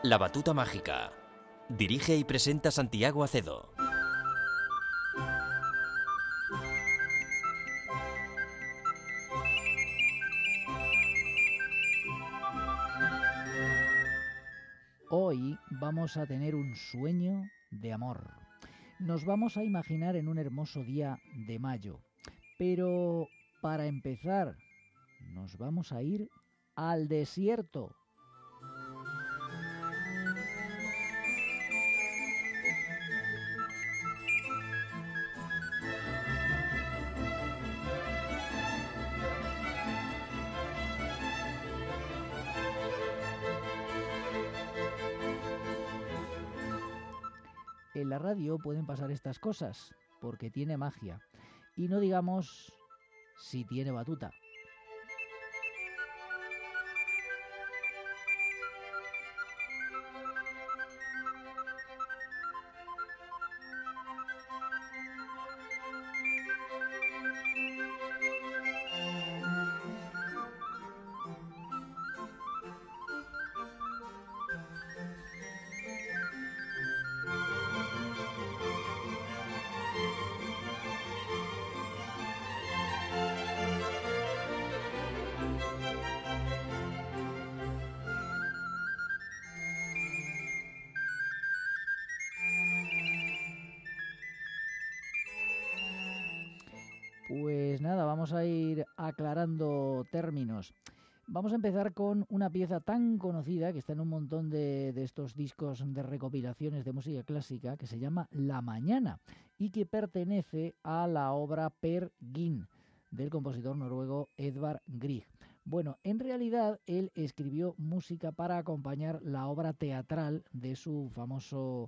La batuta mágica. Dirige y presenta Santiago Acedo. Hoy vamos a tener un sueño de amor. Nos vamos a imaginar en un hermoso día de mayo. Pero para empezar, nos vamos a ir al desierto. En la radio pueden pasar estas cosas, porque tiene magia. Y no digamos si tiene batuta. Pues nada, vamos a ir aclarando términos. Vamos a empezar con una pieza tan conocida que está en un montón de estos discos de recopilaciones de música clásica que se llama La Mañana y que pertenece a la obra Per Gynt del compositor noruego Edvard Grieg. Bueno, en realidad él escribió música para acompañar la obra teatral de su famoso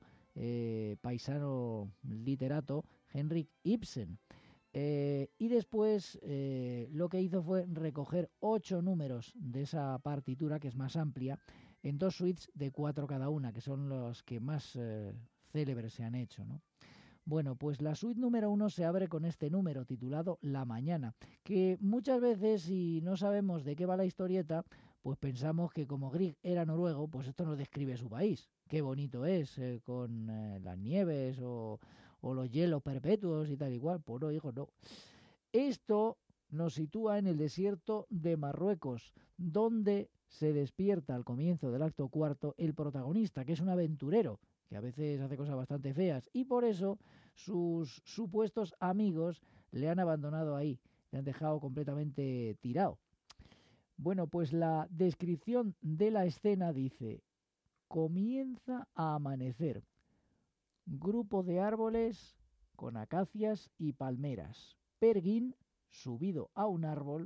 paisano literato Henrik Ibsen. Y después lo que hizo fue recoger 8 números de esa partitura, que es más amplia, en 2 suites de 4 cada una, que son los que más célebres se han hecho, ¿no? Bueno, pues la suite número 1 se abre con este número titulado La Mañana, que muchas veces, si no sabemos de qué va la historieta, pues pensamos que como Grieg era noruego, pues esto nos describe su país. Qué bonito es, con las nieves o los hielos perpetuos y tal igual. Pues no, hijo, no. Esto nos sitúa en el desierto de Marruecos, donde se despierta al comienzo del acto cuarto el protagonista, que es un aventurero, que a veces hace cosas bastante feas, y por eso sus supuestos amigos le han abandonado ahí, le han dejado completamente tirado. Bueno, pues la descripción de la escena dice: comienza a amanecer. Grupo de árboles con acacias y palmeras. Per Gynt, subido a un árbol,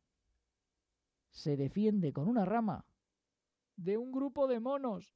se defiende con una rama de un grupo de monos.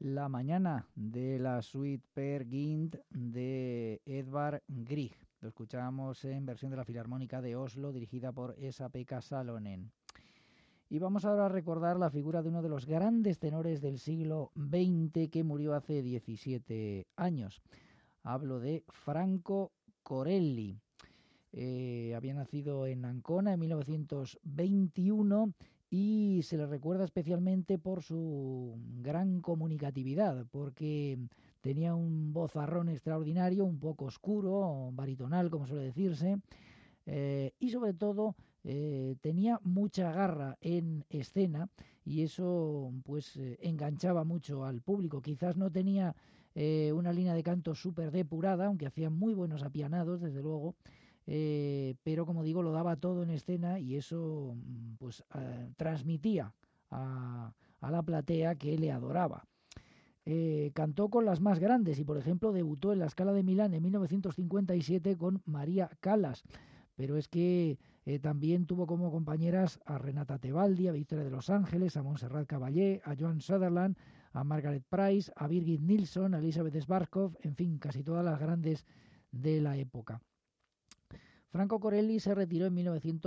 La mañana de la suite Per Gynt de Edvard Grieg. Lo escuchábamos en versión de la Filarmónica de Oslo, dirigida por Esa-Pekka Salonen. Y vamos ahora a recordar la figura de uno de los grandes tenores del siglo XX que murió hace 17 años. Hablo de Franco Corelli. Había nacido en Ancona en 1921 y se le recuerda especialmente por su gran comunicatividad, porque tenía un vozarrón extraordinario, un poco oscuro, baritonal, como suele decirse, y sobre todo tenía mucha garra en escena y eso pues enganchaba mucho al público. Quizás no tenía una línea de canto súper depurada, aunque hacía muy buenos apianados, desde luego, pero como digo, lo daba todo en escena y eso pues transmitía a la platea que le adoraba. Cantó con las más grandes y, por ejemplo, debutó en la Scala de Milán en 1957 con María Callas, pero es que también tuvo como compañeras a Renata Tebaldi, a Victoria de los Ángeles, a Montserrat Caballé, a Joan Sutherland, a Margaret Price, a Birgit Nilsson, a Elizabeth Schwarzkopf, en fin, casi todas las grandes de la época. Franco Corelli se retiró en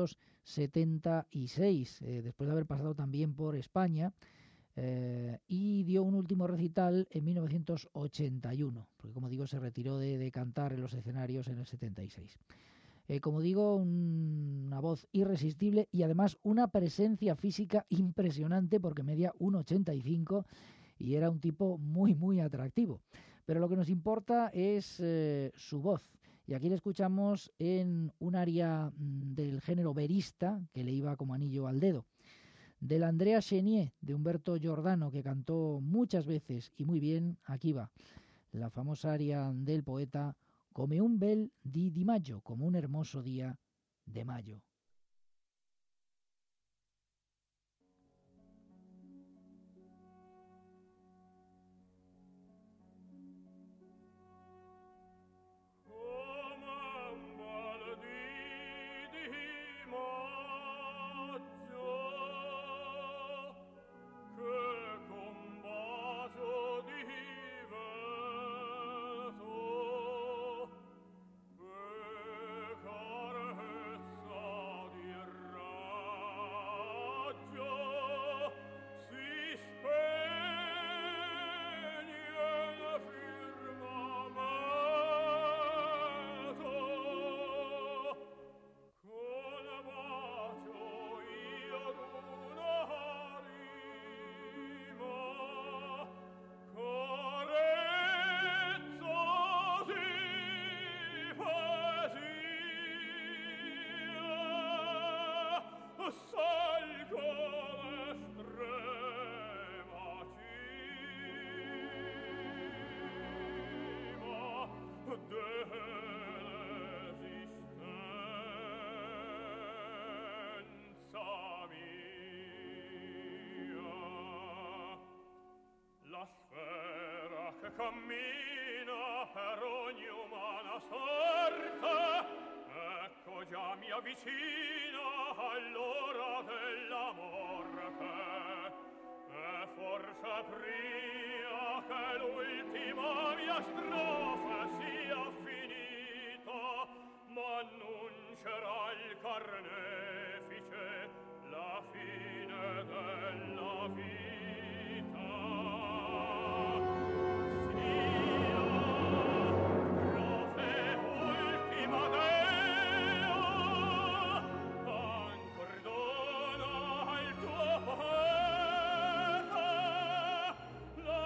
1976, después de haber pasado también por España, y dio un último recital en 1981, porque como digo se retiró de cantar en los escenarios en el 76. Como digo, una voz irresistible y además una presencia física impresionante porque medía 1,85 y era un tipo muy, muy atractivo. Pero lo que nos importa es su voz. Y aquí le escuchamos en un aria del género verista, que le iba como anillo al dedo. Del Andrea Chenier, de Umberto Giordano, que cantó muchas veces y muy bien, aquí va. La famosa aria del poeta Come un bel dì di maggio, como un hermoso día de mayo. Cammina per ogni umana sorte, ecco già mi avvicina all'ora della morte, e forse prima che l'ultima mia strofa sia finita, m'annuncerà il carnefice la fine della vita. La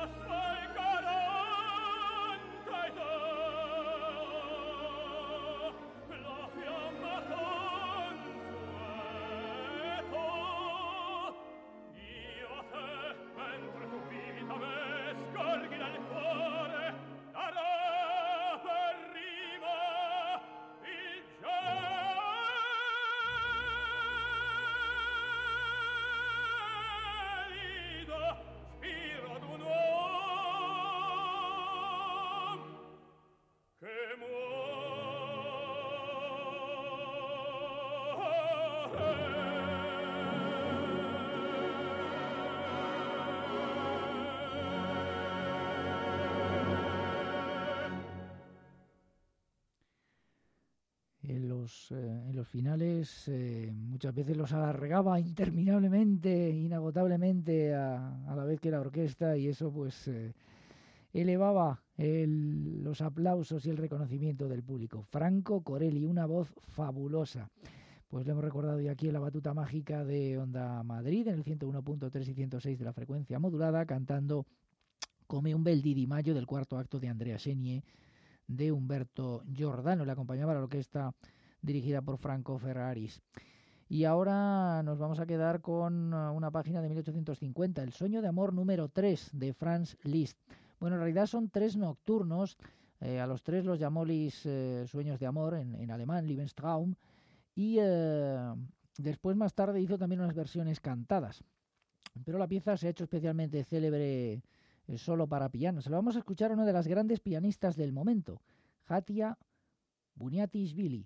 en los finales muchas veces los alargaba interminablemente, inagotablemente a la vez que la orquesta, y eso pues elevaba los aplausos y el reconocimiento del público. Franco Corelli, una voz fabulosa. Pues lo hemos recordado ya aquí en la batuta mágica de Onda Madrid, en el 101.3 y 106 de la frecuencia modulada, cantando Come un bel di mayo del cuarto acto de Andrea Chenier de Humberto Giordano. Le acompañaba la orquesta dirigida por Franco Ferraris. Y ahora nos vamos a quedar con una página de 1850, El sueño de amor número 3 de Franz Liszt. Bueno, en realidad son 3 nocturnos, a los 3 los llamó Liszt sueños de amor en alemán, Lebenstraum, y después más tarde hizo también unas versiones cantadas. Pero la pieza se ha hecho especialmente célebre solo para piano. Se lo vamos a escuchar a una de las grandes pianistas del momento, Hatia Buniatishvili.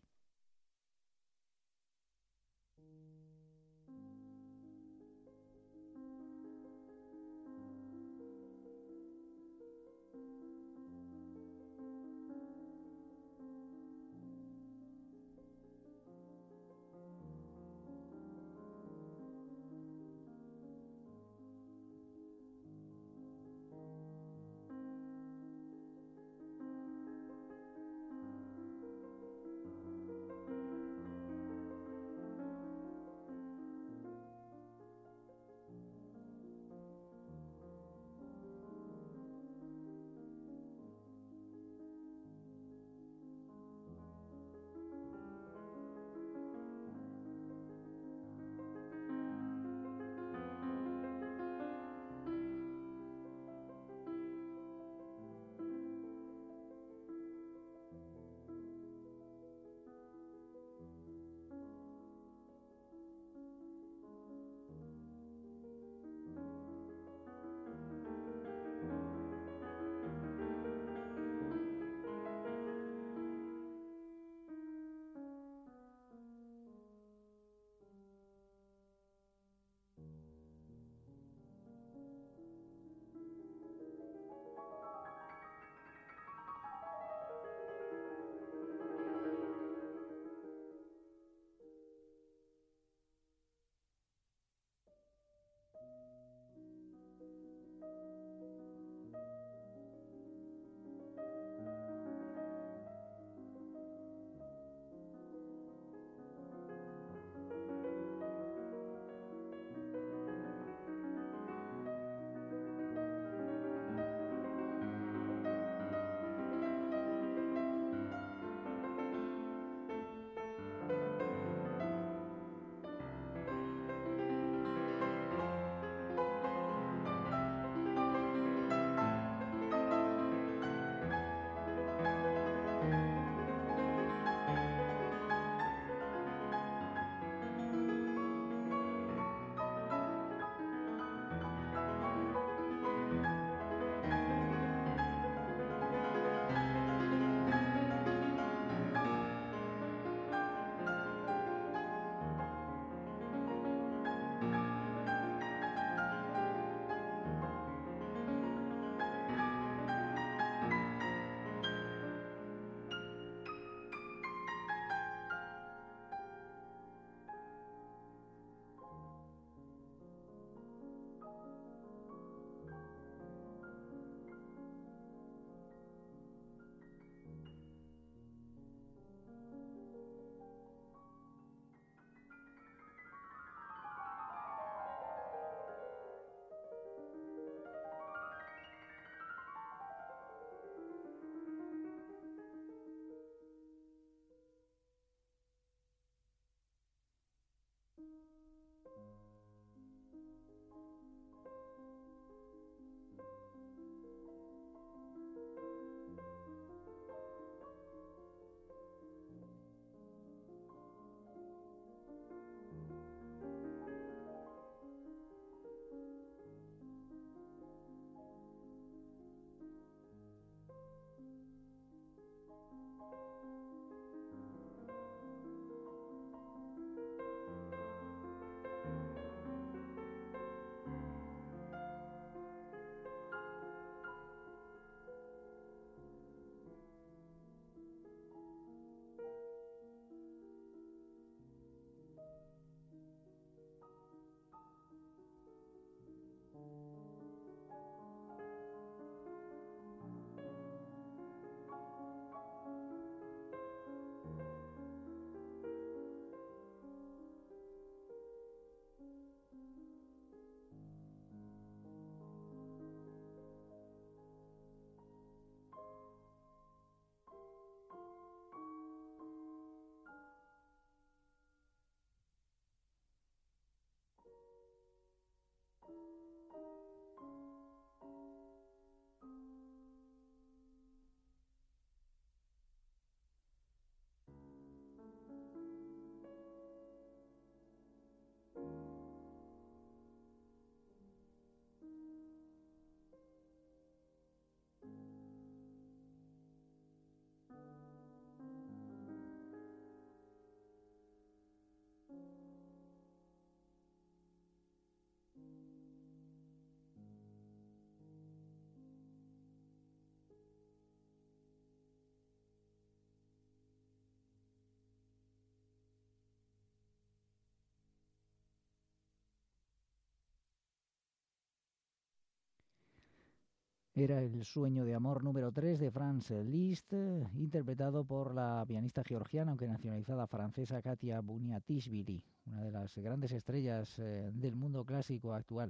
Era el sueño de amor número 3 de Franz Liszt, interpretado por la pianista georgiana, aunque nacionalizada francesa, Katia Buniatishvili, una de las grandes estrellas del mundo clásico actual.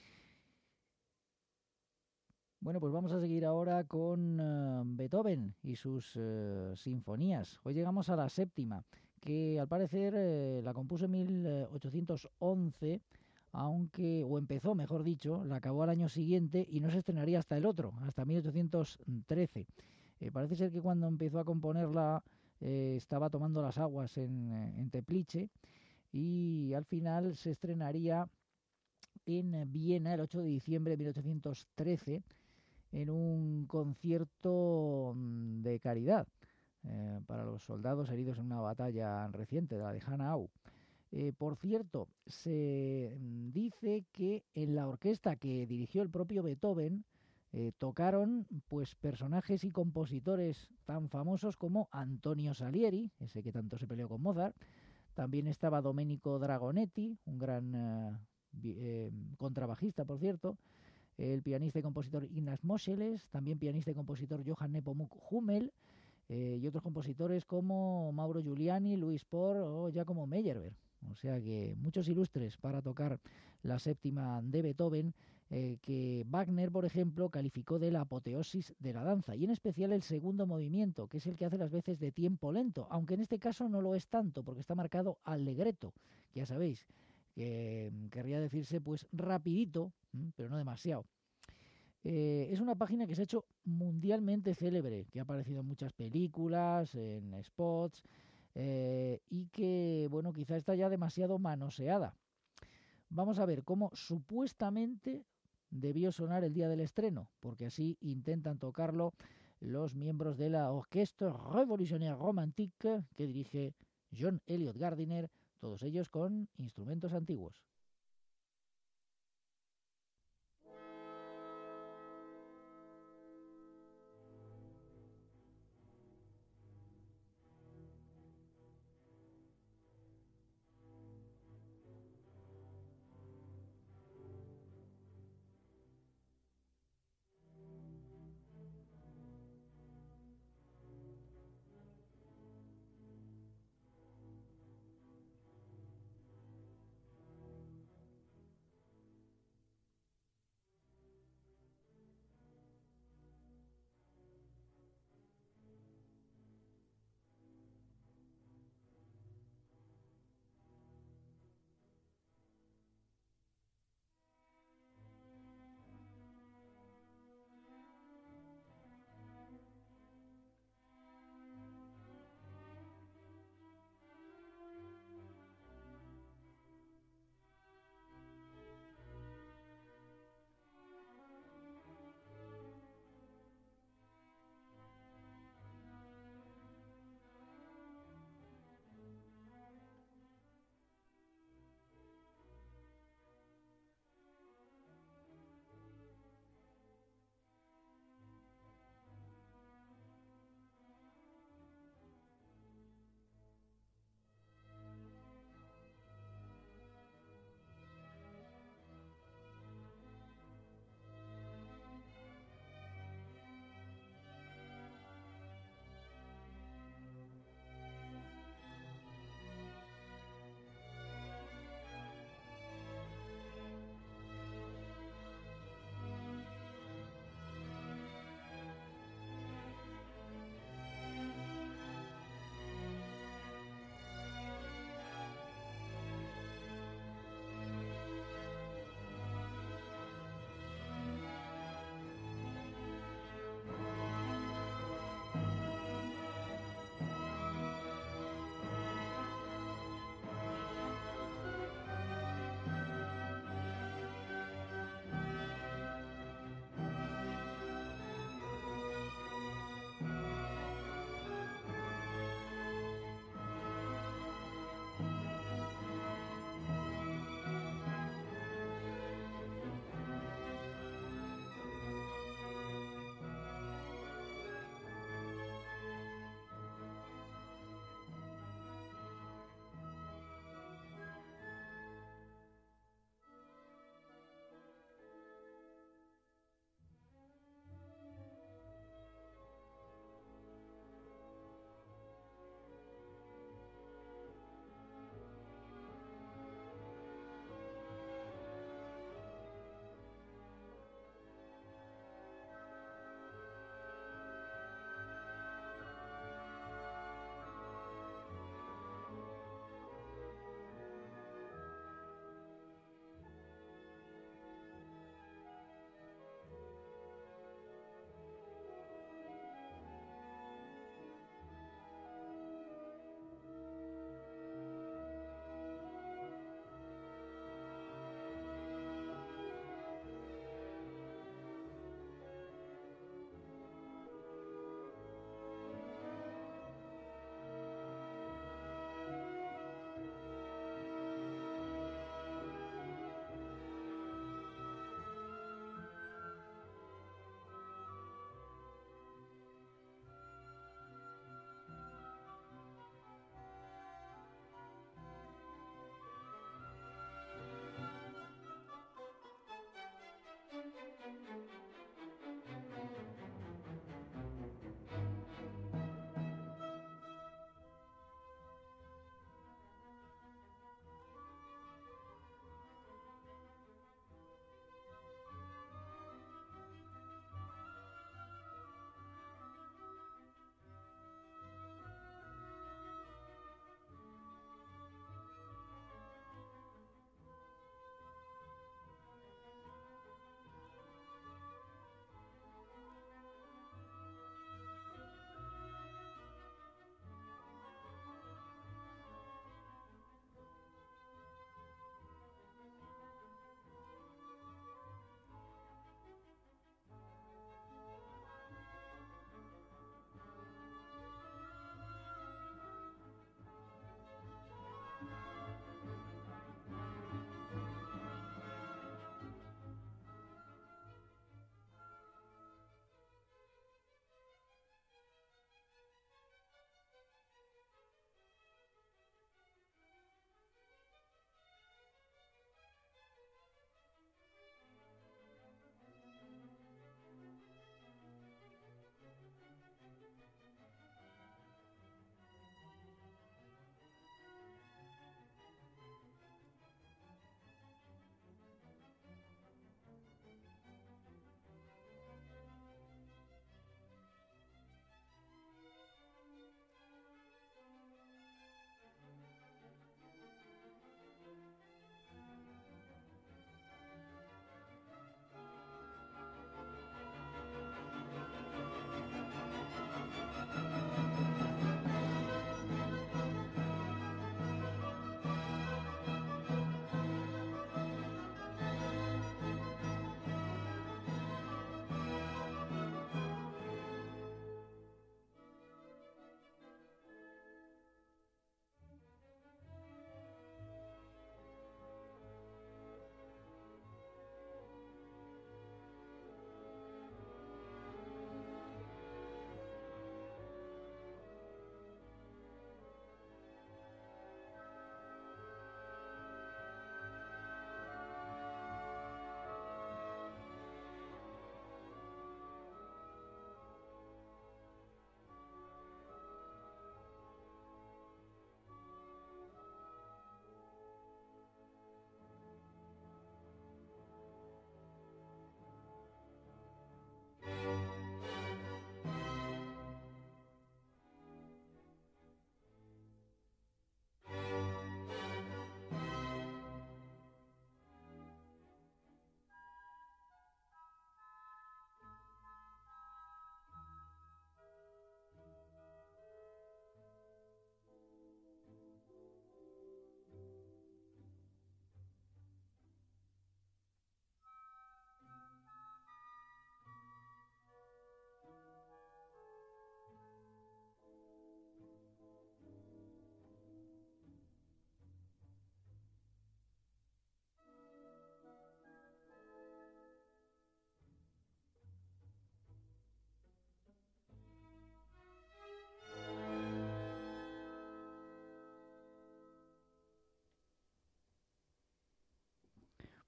Bueno, pues vamos a seguir ahora con Beethoven y sus sinfonías. Hoy llegamos a la séptima, que al parecer la compuso en 1811, o empezó, mejor dicho, la acabó al año siguiente y no se estrenaría hasta el otro, hasta 1813. Parece ser que cuando empezó a componerla estaba tomando las aguas en Teplice, y al final se estrenaría en Viena el 8 de diciembre de 1813 en un concierto de caridad para los soldados heridos en una batalla reciente, la de Hanau. Por cierto, se dice que en la orquesta que dirigió el propio Beethoven tocaron pues personajes y compositores tan famosos como Antonio Salieri, ese que tanto se peleó con Mozart. También estaba Domenico Dragonetti, un gran contrabajista, por cierto, el pianista y compositor Ignaz Moscheles, también pianista y compositor Johann Nepomuk Hummel, y otros compositores como Mauro Giuliani, Luis Por o Giacomo Meyerbeer. O sea que muchos ilustres para tocar la séptima de Beethoven, que Wagner, por ejemplo, calificó de la apoteosis de la danza, y en especial el segundo movimiento, que es el que hace las veces de tiempo lento, aunque en este caso no lo es tanto, porque está marcado allegretto, que ya sabéis, que querría decirse pues rapidito, pero no demasiado. Es una página que se ha hecho mundialmente célebre, que ha aparecido en muchas películas, en spots, y que, bueno, quizá está ya demasiado manoseada. Vamos a ver cómo supuestamente debió sonar el día del estreno, porque así intentan tocarlo los miembros de la Orchestre Révolutionnaire Romantique que dirige John Elliott Gardiner, todos ellos con instrumentos antiguos.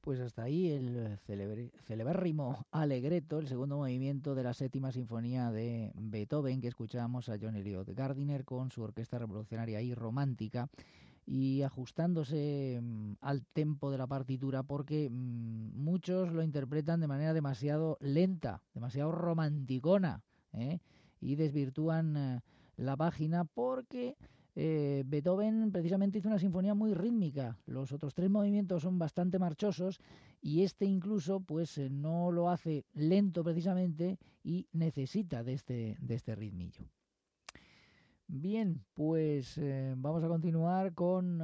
Pues hasta ahí el celebérrimo Allegretto, el segundo movimiento de la séptima sinfonía de Beethoven, que escuchábamos a John Eliot Gardiner con su orquesta revolucionaria y romántica, y ajustándose al tempo de la partitura, porque muchos lo interpretan de manera demasiado lenta, demasiado romanticona, y desvirtúan la página, porque Beethoven precisamente hizo una sinfonía muy rítmica. Los otros tres movimientos son bastante marchosos y este incluso pues no lo hace lento precisamente y necesita de este ritmillo. Bien, pues vamos a continuar con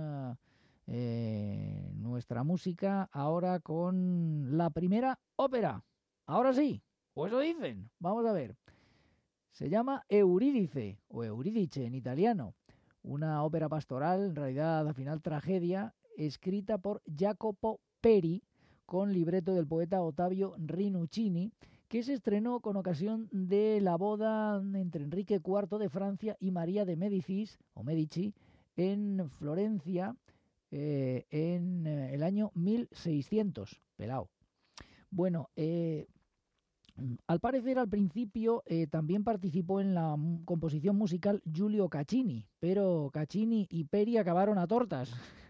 nuestra música, ahora con la primera ópera. Ahora sí, o eso dicen. Vamos a ver. Se llama Eurídice o Eurídice en italiano. Una ópera pastoral, en realidad al final tragedia, escrita por Jacopo Peri con libreto del poeta Ottavio Rinuccini, que se estrenó con ocasión de la boda entre Enrique IV de Francia y María de Medici en Florencia en el año 1600. Pelao. Bueno, al parecer, al principio también participó en la composición musical Giulio Caccini, pero Caccini y Peri acabaron a tortas.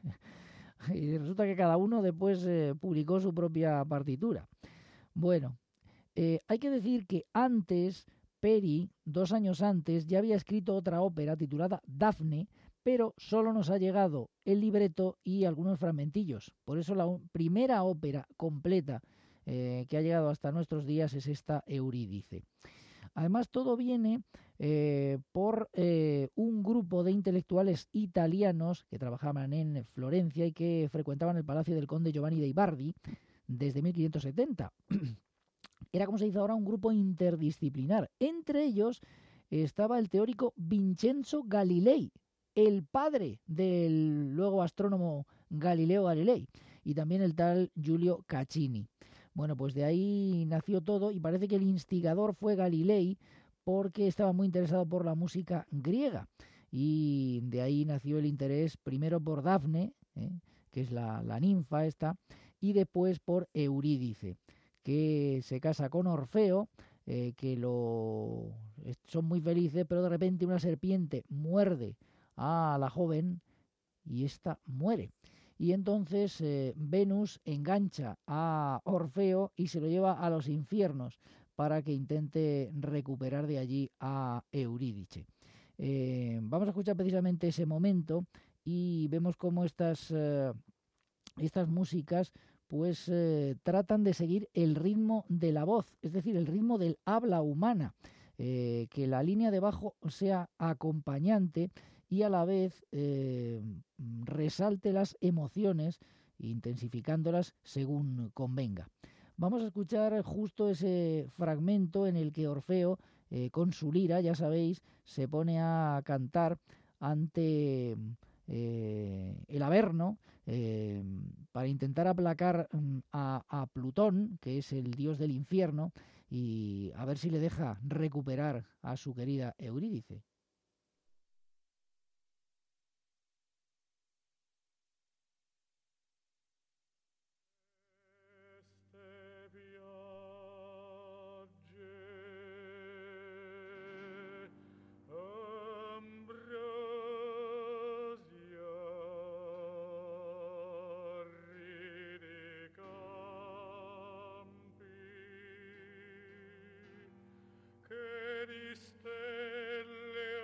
Y resulta que cada uno después publicó su propia partitura. Bueno, hay que decir que antes, Peri, 2 años antes, ya había escrito otra ópera titulada Dafne, pero solo nos ha llegado el libreto y algunos fragmentillos. Por eso la primera ópera completa que ha llegado hasta nuestros días es esta Eurídice. Además, todo viene por un grupo de intelectuales italianos que trabajaban en Florencia y que frecuentaban el palacio del conde Giovanni dei Bardi desde 1570. Era, como se dice ahora, un grupo interdisciplinar. Entre ellos estaba el teórico Vincenzo Galilei, el padre del luego astrónomo Galileo Galilei, y también el tal Giulio Caccini. Bueno, pues de ahí nació todo y parece que el instigador fue Galilei porque estaba muy interesado por la música griega y de ahí nació el interés primero por Dafne, que es la ninfa esta, y después por Eurídice, que se casa con Orfeo, que son muy felices, pero de repente una serpiente muerde a la joven y ésta muere. Y entonces Venus engancha a Orfeo y se lo lleva a los infiernos para que intente recuperar de allí a Eurídice. Vamos a escuchar precisamente ese momento y vemos cómo estas músicas pues tratan de seguir el ritmo de la voz, es decir, el ritmo del habla humana, que la línea de bajo sea acompañante y a la vez resalte las emociones, intensificándolas según convenga. Vamos a escuchar justo ese fragmento en el que Orfeo, con su lira, ya sabéis, se pone a cantar ante el Averno para intentar aplacar a Plutón, que es el dios del infierno, y a ver si le deja recuperar a su querida Eurídice. Che di stelle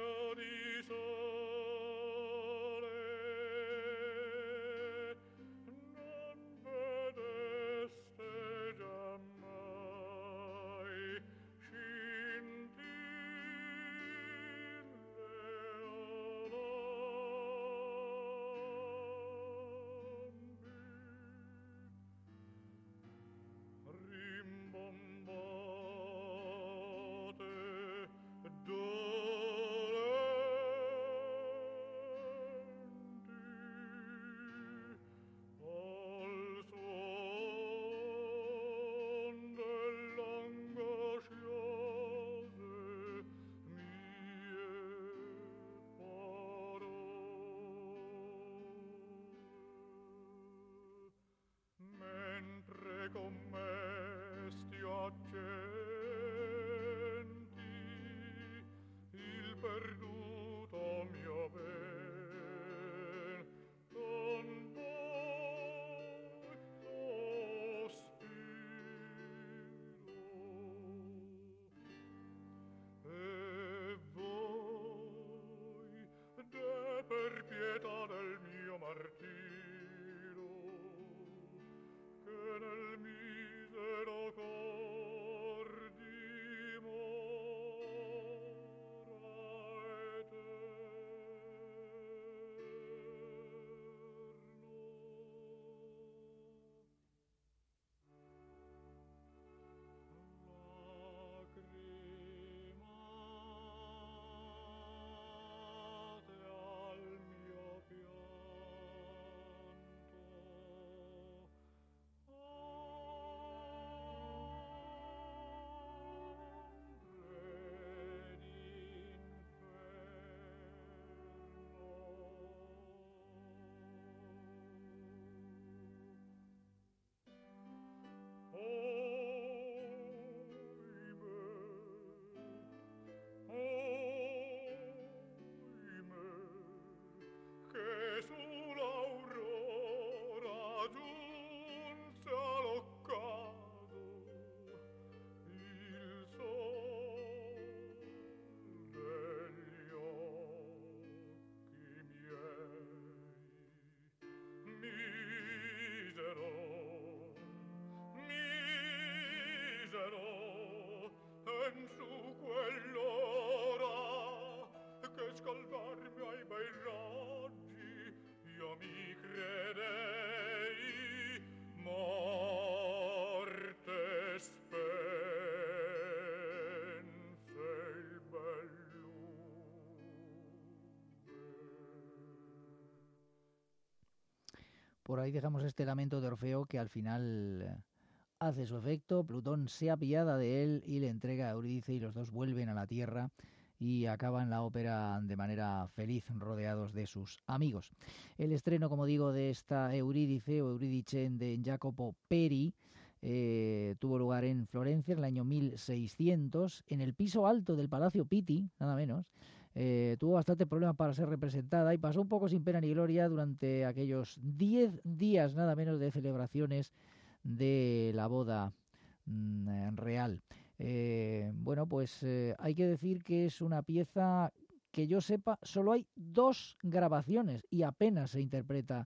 Por ahí dejamos este lamento de Orfeo que al final hace su efecto, Plutón se apiada de él y le entrega a Eurídice y los dos vuelven a la Tierra y acaban la ópera de manera feliz, rodeados de sus amigos. El estreno, como digo, de esta Eurídice o Eurídice de Jacopo Peri tuvo lugar en Florencia en el año 1600, en el piso alto del Palacio Pitti, nada menos. Tuvo bastante problemas para ser representada y pasó un poco sin pena ni gloria durante aquellos 10 días nada menos de celebraciones de la boda real. Bueno, pues hay que decir que es una pieza que yo sepa, solo hay 2 grabaciones y apenas se interpreta,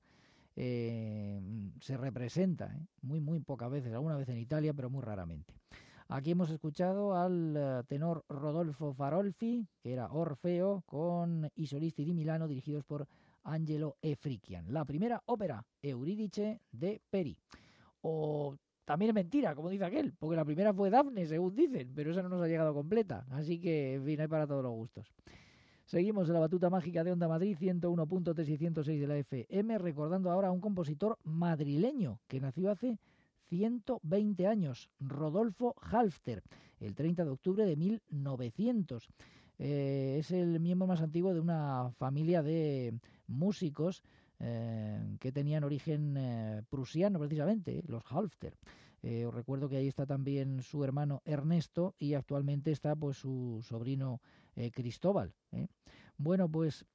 se representa, muy pocas veces, alguna vez en Italia, pero muy raramente. Aquí hemos escuchado al tenor Rodolfo Farolfi, que era Orfeo, con I solisti di Milano, dirigidos por Angelo Efrichian. La primera ópera, Eurídice de Peri. O también es mentira, como dice aquel, porque la primera fue Dafne, según dicen, pero esa no nos ha llegado completa. Así que, en fin, hay para todos los gustos. Seguimos en la batuta mágica de Onda Madrid, 101.3 y 106 de la FM, recordando ahora a un compositor madrileño que nació hace 120 años, Rodolfo Halfter, el 30 de octubre de 1900. Es el miembro más antiguo de una familia de músicos que tenían origen prusiano, precisamente, los Halfter. Os recuerdo que ahí está también su hermano Ernesto y actualmente está pues su sobrino Cristóbal. Bueno, pues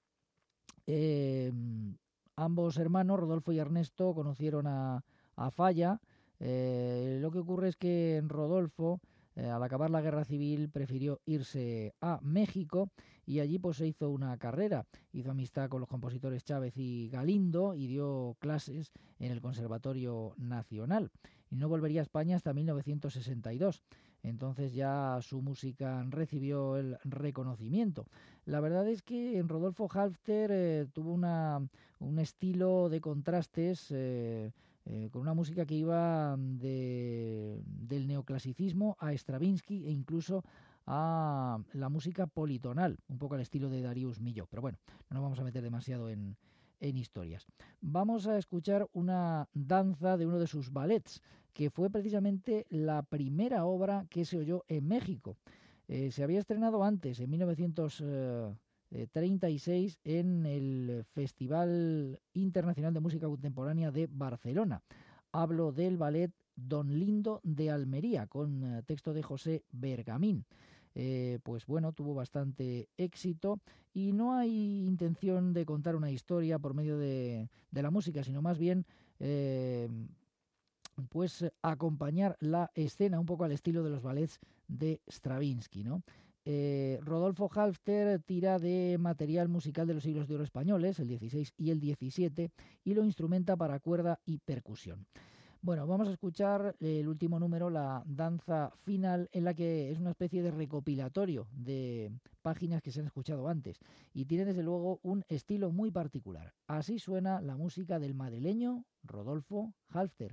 ambos hermanos, Rodolfo y Ernesto, conocieron a Falla. Lo que ocurre es que Rodolfo, al acabar la guerra civil, prefirió irse a México y allí pues se hizo una carrera. Hizo amistad con los compositores Chávez y Galindo y dio clases en el Conservatorio Nacional. Y no volvería a España hasta 1962. Entonces ya su música recibió el reconocimiento. La verdad es que en Rodolfo Halfter tuvo un estilo de contrastes con una música que iba del neoclasicismo a Stravinsky e incluso a la música politonal, un poco al estilo de Darius Milhaud. Pero bueno, no nos vamos a meter demasiado en historias. Vamos a escuchar una danza de uno de sus ballets, que fue precisamente la primera obra que se oyó en México. Se había estrenado antes, en 1936, en el Festival Internacional de Música Contemporánea de Barcelona. Hablo del ballet Don Lindo de Almería, con texto de José Bergamín. Pues bueno, tuvo bastante éxito y no hay intención de contar una historia por medio de la música, sino más bien pues acompañar la escena un poco al estilo de los ballets de Stravinsky, ¿no? Rodolfo Halfter tira de material musical de los siglos de oro españoles, el 16 y el 17, y lo instrumenta para cuerda y percusión. Bueno, vamos a escuchar el último número, la danza final, en la que es una especie de recopilatorio de páginas que se han escuchado antes y tiene desde luego un estilo muy particular. Así suena la música del madrileño Rodolfo Halfter.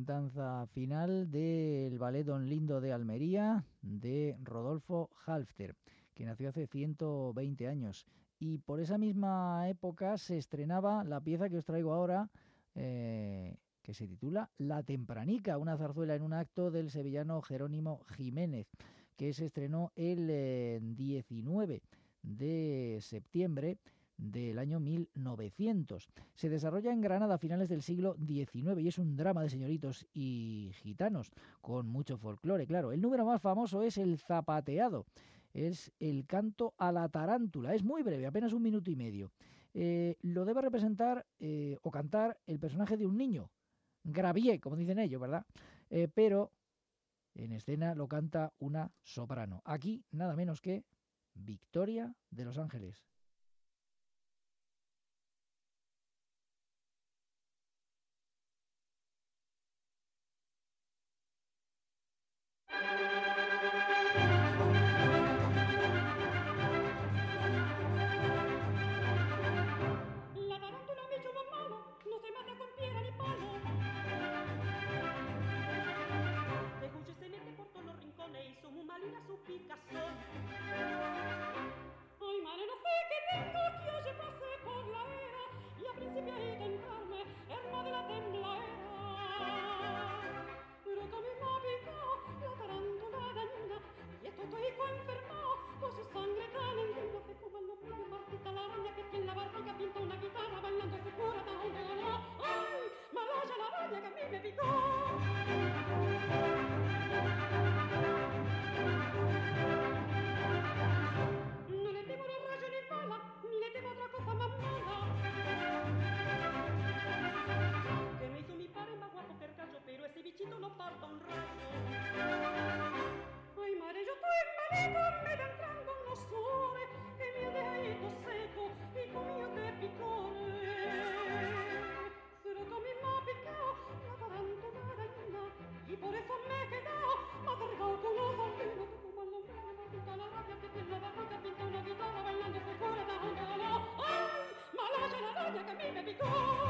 cantanza final del ballet Don Lindo de Almería de Rodolfo Halfter, que nació hace 120 años. Y por esa misma época se estrenaba la pieza que os traigo ahora, que se titula La Tempranica, una zarzuela en un acto del sevillano Jerónimo Jiménez, que se estrenó el 19 de septiembre del año 1900. Se desarrolla en Granada a finales del siglo XIX y es un drama de señoritos y gitanos con mucho folclore, claro. El número más famoso es el zapateado, es el canto a la tarántula, es muy breve, apenas 1 minuto y medio. Lo debe representar o cantar el personaje de un niño, Gravier, como dicen ellos, ¿verdad? Pero en escena lo canta una soprano. Aquí nada menos que Victoria de Los Ángeles. La tarántula un bicho muy malo, no se mata con piedra ni palo. Escuche se mete por todos los rincones y su muy malina su picazón. Ay, madre, no sé qué tengo que hoy pasé por la era y a principio ahí tentarme, herma de la tembladera. Pero que a mí me ha picado la tarántula dañina y esto estoy enfermado por su sangre tan endina. Se como el nombre de Martita la araña que tiene la barriga pinta una guitarra bailando se cura tan donde ganó. Ay, malaya la araña que a mí me picó. No le temo los rayos ni bala, ni le temo otra cosa más mala. Que me hizo mi padre más guapo que el cacho, pero ese bichito no parta un rayo. Ay, madre, yo estoy malito, me da entrando unos sudores, que me ha dejado seco y conmigo te picores. Pero que a mí me ha picado la tarántula dañina y por eso me he quedado más cargado con los sardinos. Que como el nombre de Martita la rabia que tiene la barriga pinta una guitarra bailando se cura tan donde ganó. Ay, malaya la araña que a mí me picó.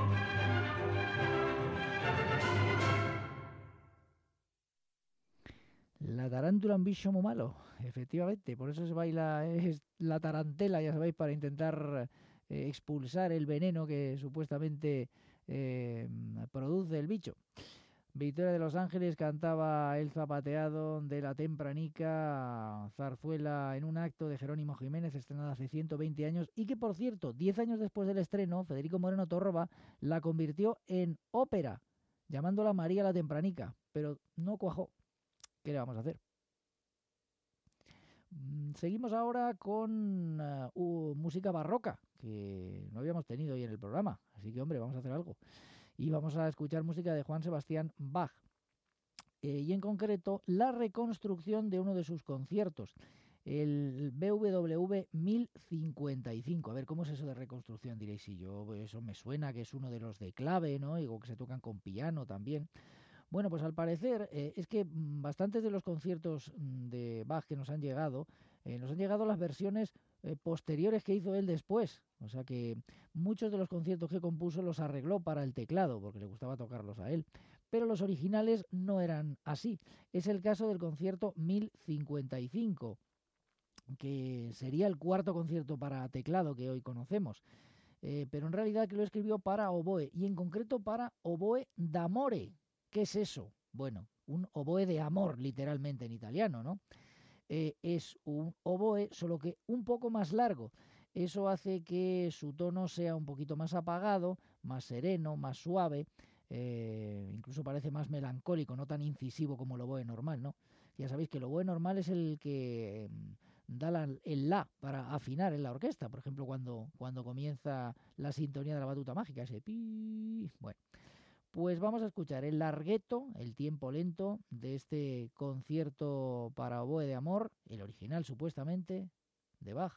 La tarántula un bicho muy malo, efectivamente, por eso se baila es la tarantela, ya sabéis, para intentar expulsar el veneno que supuestamente produce el bicho. Victoria de Los Ángeles cantaba El zapateado de la Tempranica, zarzuela en un acto de Jerónimo Jiménez, estrenada hace 120 años, y que, por cierto, 10 años después del estreno, Federico Moreno Torroba la convirtió en ópera, llamándola María la Tempranica, pero no cuajó. ¿Qué le vamos a hacer? Seguimos ahora con música barroca, que no habíamos tenido hoy en el programa, así que, hombre, vamos a hacer algo. Y vamos a escuchar música de Juan Sebastián Bach, y en concreto la reconstrucción de uno de sus conciertos, el BWV 1055. A ver, ¿cómo es eso de reconstrucción? Diréis, si yo, eso me suena que es uno de los de clave, ¿no? Y que se tocan con piano también. Bueno, pues al parecer es que bastantes de los conciertos de Bach que nos han llegado las versiones posteriores que hizo él después. O sea que muchos de los conciertos que compuso los arregló para el teclado, porque le gustaba tocarlos a él. Pero los originales no eran así. Es el caso del concierto 1055, que sería el cuarto concierto para teclado que hoy conocemos. Pero en realidad que lo escribió para oboe, y en concreto para oboe d'amore. ¿Qué es eso? Bueno, un oboe de amor, literalmente en italiano, ¿no? Es un oboe, solo que un poco más largo. Eso hace que su tono sea un poquito más apagado, más sereno, más suave, incluso parece más melancólico, no tan incisivo como el oboe normal, ¿no? Ya sabéis que el oboe normal es el que da el la para afinar en la orquesta, por ejemplo, cuando comienza la sintonía de la batuta mágica, ese pi. Bueno, pues vamos a escuchar el largueto, el tiempo lento de este concierto para oboe de amor, el original supuestamente, de Bach.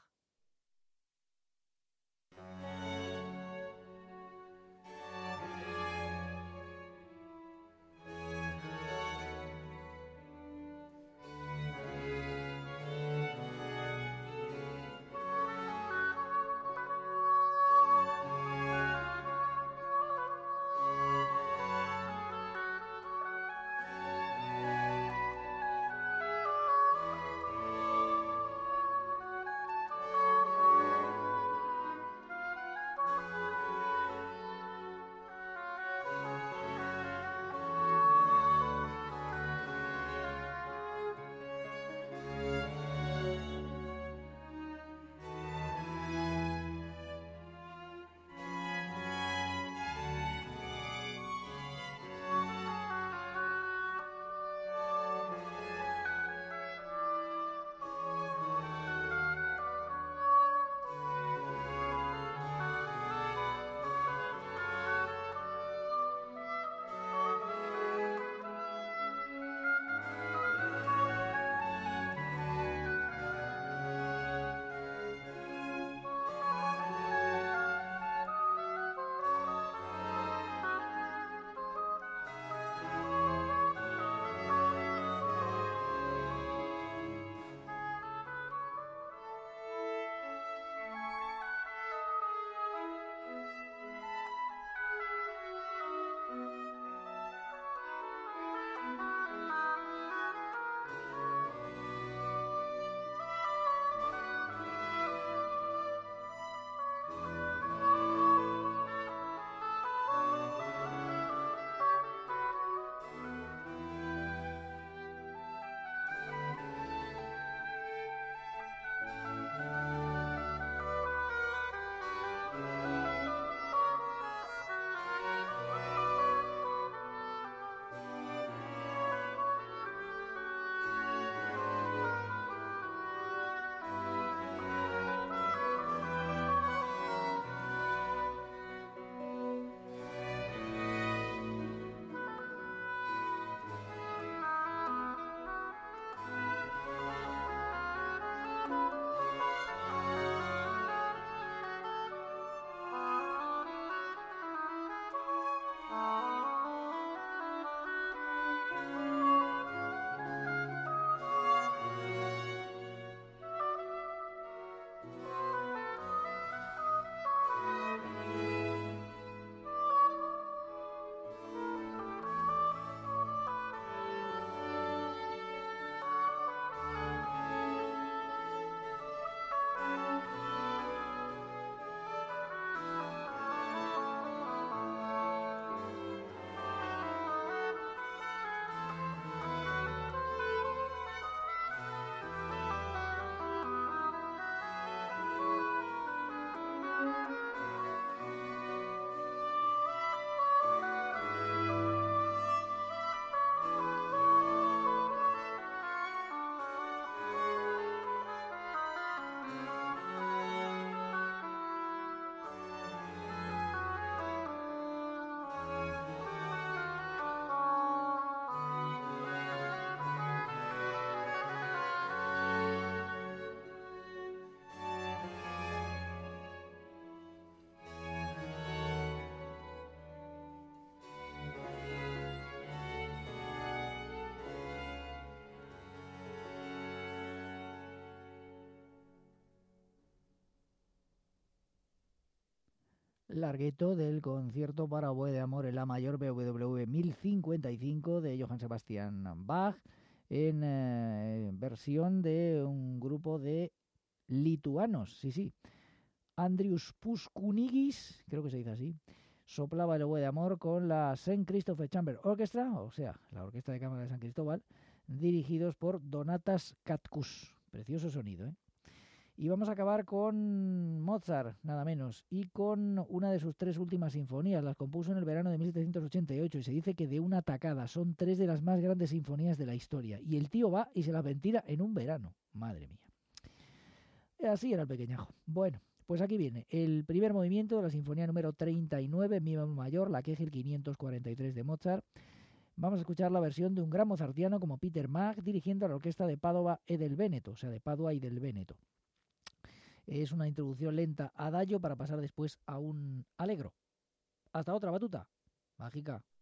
largueto del concierto para oboe de amor en la mayor BWV 1055 de Johann Sebastian Bach, en versión de un grupo de lituanos, sí. Andrius Puskunigis, creo que se dice así, soplaba el oboe de amor con la St. Christopher Chamber Orchestra, o sea, la Orquesta de Cámara de San Cristóbal, dirigidos por Donatas Katkus. Precioso sonido, ¿eh? Y vamos a acabar con Mozart, nada menos, y con una de sus 3 últimas sinfonías. Las compuso en el verano de 1788 y se dice que de una tacada. Son 3 de las más grandes sinfonías de la historia. Y el tío va y se las ventila en un verano. Madre mía. Así era el pequeñajo. Bueno, pues aquí viene el primer movimiento de la sinfonía número 39, mi bemol mayor, la Kegel 543 de Mozart. Vamos a escuchar la versión de un gran mozartiano como Peter Maag, dirigiendo a la orquesta de Padova e del Véneto, o sea, de Padua y del Véneto. Es una introducción lenta adagio para pasar después a un allegro. Hasta otra, batuta mágica.